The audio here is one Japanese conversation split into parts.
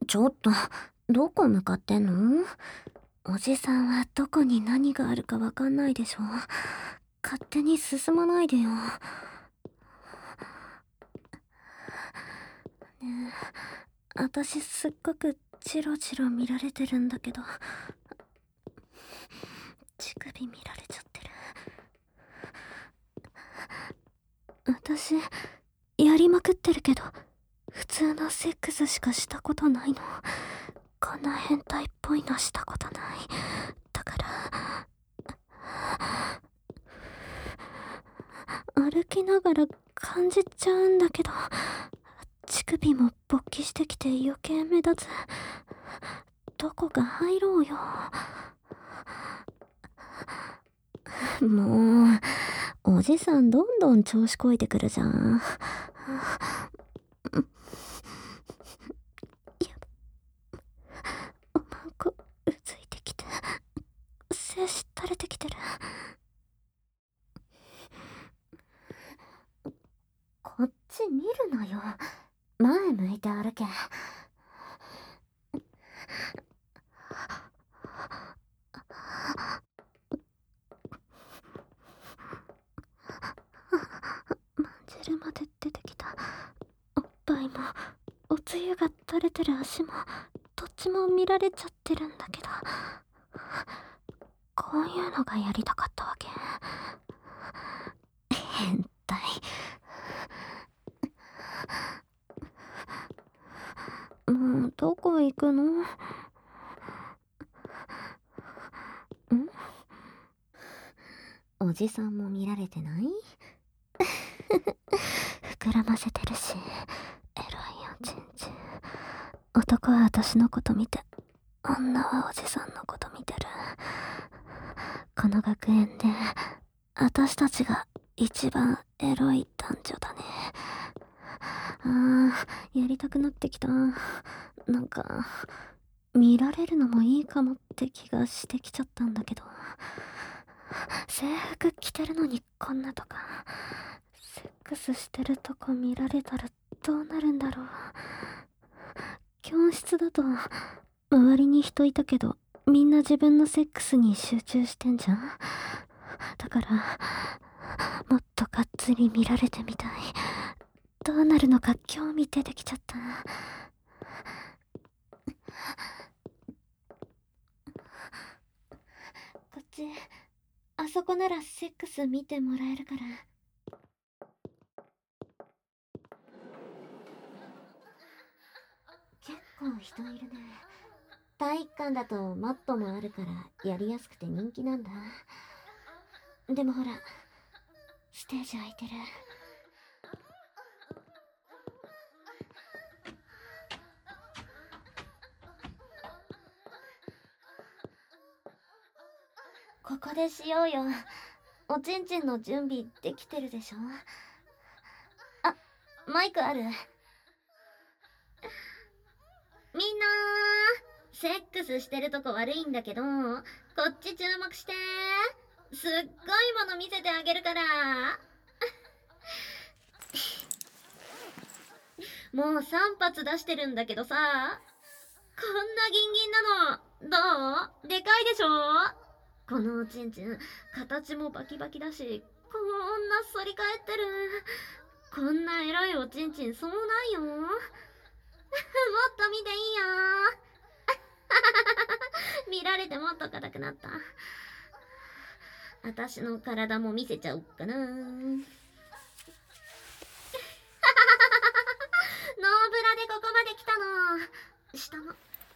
ちょっと、どこ向かってんの？おじさんはどこに何があるかわかんないでしょ。勝手に進まないでよ。ねえ、私すっごくチロチロ見られてるんだけど、乳首見られちゃってる。私、やりまくってるけど、普通のセックスしかしたことないの。こんな変態っぽいのしたことない。だから、歩きながら感じちゃうんだけど、乳首も勃起してきて余計目立つ。どこか入ろうよ。もう、おじさんどんどん調子こいてくるじゃん。おまんこうついてきて、精子垂れてきてる。こっち見るのよ。前向いて歩け。まんじるまで出てきた。おっぱいもおつゆが垂れてる足もどっちも見られちゃってるんだけど、こういうのがやりたかったわけ。変態。もうどこ行くの？ん？おじさんも見られてない？膨らませてるし、エロいよちんちん。男は私のこと見て、女はおじさんのこと見てる。この学園で私たちが一番エロい男女だね。やりたくなってきた。なんか見られるのもいいかもって気がしてきちゃったんだけど、制服着てるのにこんなとか、セックスしてるとこ見られたらどうなるんだろう。教室だと周りに人いたけど、みんな自分のセックスに集中してんじゃん。だからもっとがっつり見られてみたい。どうなるのか興味出てきちゃった。こっち、あそこならセックス見てもらえるから。結構人いるね。体育館だとマットもあるからやりやすくて人気なんだ。でもほら、ステージ空いてる。ここでしようよ。おちんちんの準備できてるでしょ？あ、マイクある？みんなセックスしてるとこ悪いんだけど、こっち注目して。すっごいもの見せてあげるから。もう3発出してるんだけどさ、こんなギンギンなのどう？でかいでしょ？このおちんちん形もバキバキだし、こんな反り返ってる。こんなエロいおちんちんそうないよ。もっと見ていいよ。見られてもっと硬くなった。私の体も見せちゃおっかな。ノーブラでここまで来たの。下の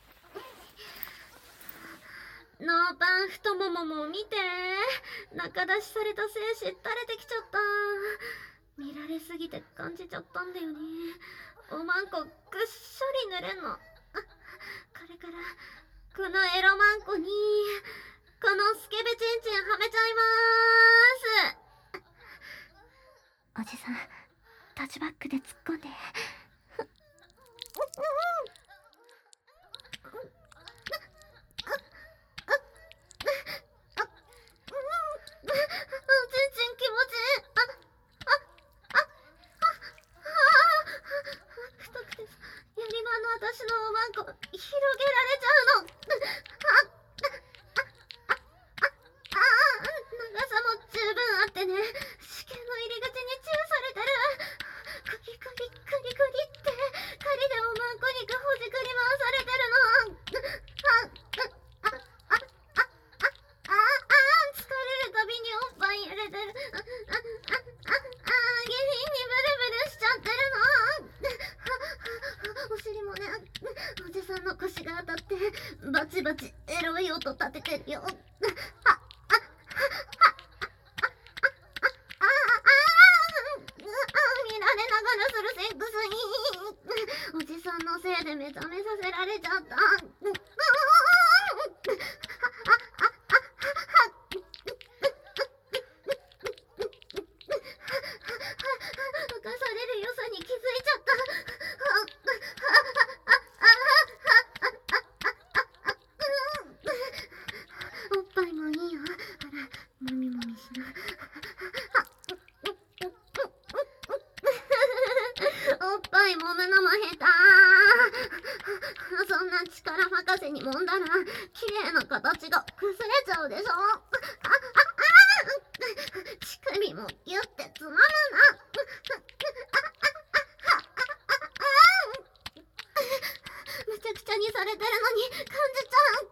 ノーパン太ももも見て。中出しされた精子垂れてきちゃった。見られすぎて感じちゃったんだよね。おまんこぐっしょり濡れんの。これからこのエロマンコにこのスケベチンチンはめちゃいまーす。おじさん、タッチバックで突っ込んで。太くてやりまんの私のおまんこチバチエロい音立ててるよ。見られながらするセックスにおじさんのせいで目覚めさせられちゃった。浮かされる良さに気づいちゃった。おっぱいもいいよ。ほら、もみもみしな。おっぱい揉むのも下手。そんな力任せに揉んだら綺麗な形が崩れちゃうでしょ。乳首もギュッてつまむな。めちゃくちゃにされてるのに感じちゃう。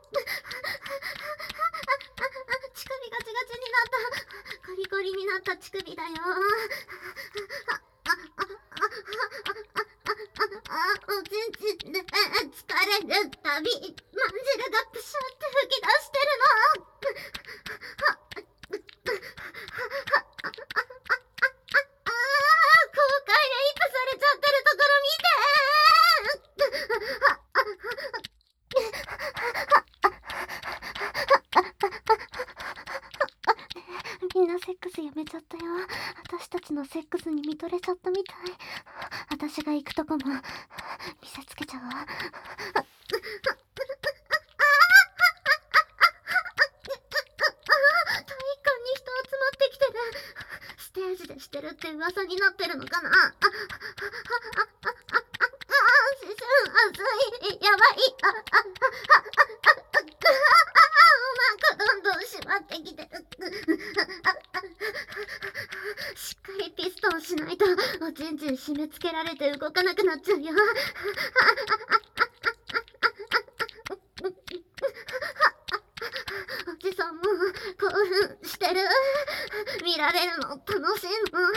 乳首ガチガチになった。コリコリになった乳首だよ。おちんちんで疲れるたびまんじるがプシュって吹き出してるの。公開レイプされちゃってるところ見て。みんなセックスやめちゃったよ。私たちのセックスに見とれちゃったみたい。私が行くとこも見せつけちゃうわ。体育館に人集まってきてる。ステージでしてるって噂になってるのかな。思春熱い。やばい。お腹どんどん締まってきてる。しっかりピストンしないとおちんちん締め付けられて動かなくなっちゃうよ。おじさんも興奮してる。見られるの楽しいの。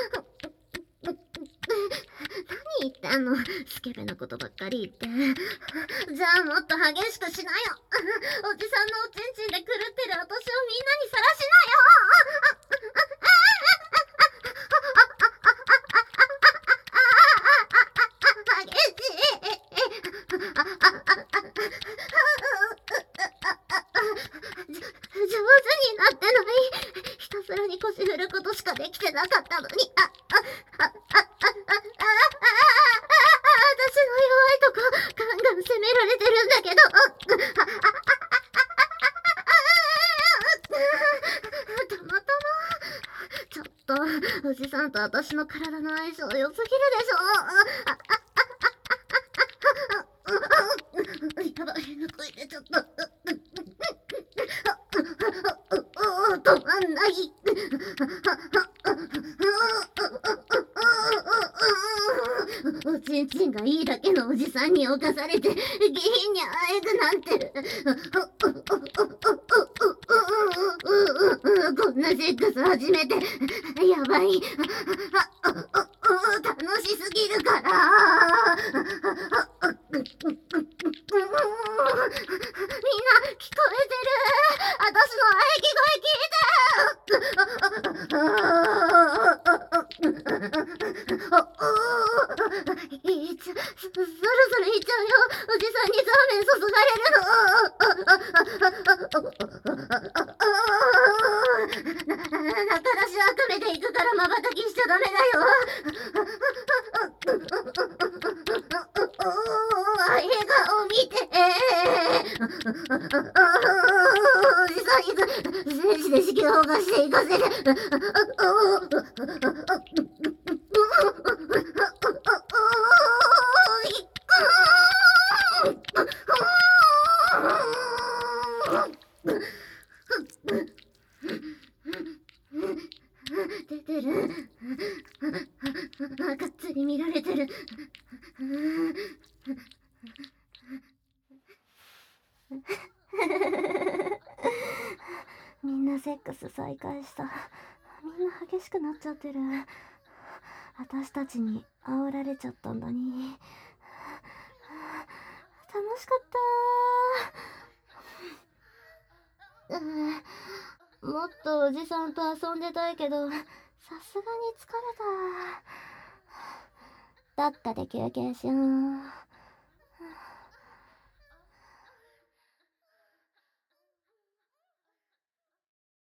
何言ってんの。スケベなことばっかり言って。じゃあもっと激しくしなよ。おじさんのおちんちんで狂ってる私をみんなにさらしなよ。激しい。上手になってない。ひたすらに腰振ることしかできてなかったのに。私の弱いとこガンガン責められてるんだけど。たまたまちょっとおじさんと私の体の相性良すぎるでしょ。やばい、抜く入れちゃった。止まんない。おちんちんがいいだけのおじさんに侵されて下品にあえぐなんてる。こんなセックス初めて。やばい。楽しすぎるから。みんな聞こえてる。私の喘ぎ声聞いて。そろそろ行っちゃうよ。おじさんにザーメン注がれるの。仲出し悪目で行くから瞬きしちゃダメだよ。笑顔見て。おじさんに戦士で式を動かしていかせる。出てる。がっつり見られてる。みんなセックス再開した。みんな激しくなっちゃってる。私たちに煽られちゃったんだに。楽しかった。 もっとおじさんと遊んでたいけど、さすがに疲れた。どっかで休憩しよう。